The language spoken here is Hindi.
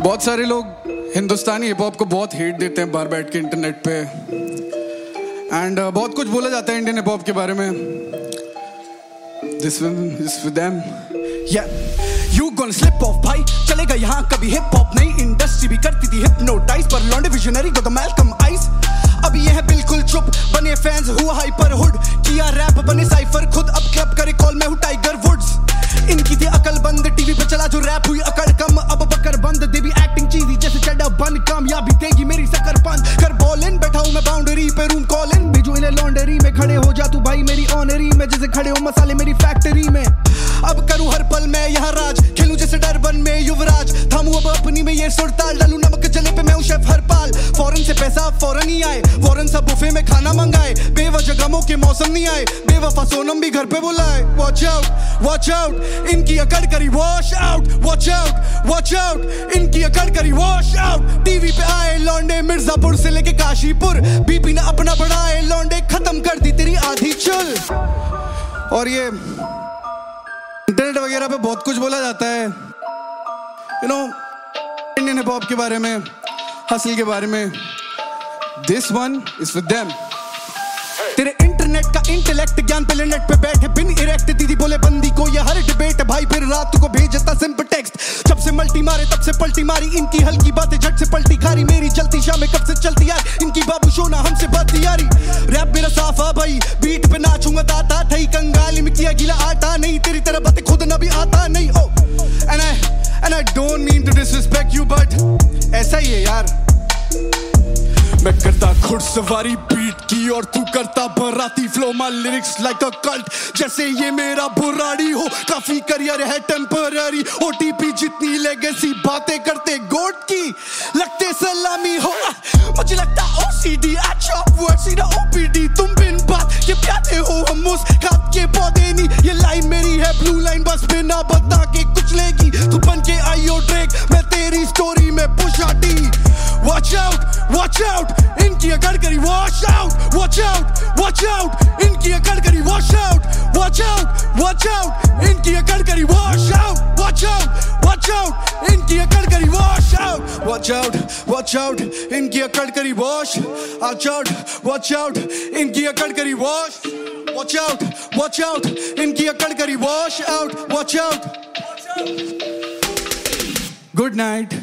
बहुत सारे लोग हिंदुस्तानी हिप हॉप को बहुत हेट देते हैं बाहर बैठ के इंटरनेट पे एंड बहुत कुछ बोला जाता है इंडियन हिप हॉप के बारे में. This one is for them. You gonna slip off भाई, चलेगा यहाँ कभी हिप हॉप नहीं. इंडस्ट्री भी करती थी हिप्नोटाइज पर लॉन्डे विजनरी को तो मैल्कम आइस. अभी यह है बिल्कुल चुप, बने फैंस हुआ हाइपर हुड. किया रैप बने साइफर खुद, अब क्लब करे कॉल में हूँ टाइगर वुड्स. इनकी थी अकल बंद, टीवी पे चला जो रैप हुई अकड़ कम. अब बकर बंद, दे भी एक्टिंग चीजी जैसे चढ़ा बन. कामयाबी देगी मेरी शक्कर बंद कर बॉल इन. बैठा हूँ मैं बाउंड्री पे रूम कॉल इन. भेजू इन्हें लॉन्डरी में, खड़े हो जा तू भाई मेरी ऑनरी में. जैसे खड़े हो मसाले मेरी फैक्ट्री में. अब करूँ हर पल मैं यहाँ राज, खेलूं जैसे डरबन में युवराज. थामू अब अपनी में ये सुरताल, डालू नमक जले पे मैं हूँ शेफ हरपाल. फौरन से पैसा फौरन ही आए, फौरन सब बुफे में खाना मंगाए. बेवजह गमों के मौसम नहीं आए, बेवफा सोनम भी घर पे बुलाए. वॉच आउट इनकी अकड़ करी वॉश आउट. वॉच आउट इनकी अकड़ करी वॉश आउट. टीवी पे आए लौंडे मिर्जापुर से लेके काशीपुर. बीपी ने अपना बढ़ाए लौंडे, खत्म कर दी तेरी आधी चुल. और ये इंटरनेट वगैरह पे बहुत कुछ बोला जाता है इंडियन हिप हॉप के बारे में, हसल के बारे में. This one is for them. तेरे इंटरनेट का इंटेलेक्ट ज्ञान पे नेट पे बैठे बिन इरेक्ट. दीदी बोले बंदी को ये हर डिबेट भाई, फिर रात को भेजता सिंपल टेक्स्ट. जब से मल्टी मारे तब से पलटी मारी, इनकी हल्की बातें झट से पलटी खारी. मेरी चलती शामें कब से चलती यार, इनकी बाबू शोना हमसे बात यारी. रैप मेरा साफा भाई, बीट पे नाचूंगा ताता ठई. कंगाली में किया गीला आटा नहीं, तेरी तरह बातें खुद ना भी आता नहीं. ओ and I don't mean to disrespect you but ऐसा ही है यार. मैं करता घुड़सवारी बीट की और तू करता बराती flow. My lyrics like a cult, जैसे ये मेरा बुराड़ी हो. काफी करियर है टेम्पररी, ओटीपी जितनी लेगेसी. बातें करते गोट की लगते सलामी हो. मुझे लगता OCD I chop words in OPD. तुम बिन बात के प्यादे हो, हम मुस्कान के पौधे नहीं. ये लाइन मेरी है ब्लू लाइन, बस बिना बता के कुछ लेगी. तू बन के आईओ ड्रेक, मैं तेरी स्टोरी में पुशा टी. Watch out, इनकी अकड़ करी wash out. Watch out, इनकी अकड़ करी wash out. Watch out, इनकी अकड़ करी wash out. Watch out, इनकी अकड़ करी wash out. Watch out, इनकी अकड़ करी wash out. Watch out, इनकी अकड़ करी wash. Watch out, इनकी अकड़ करी wash out. Watch out. Good night.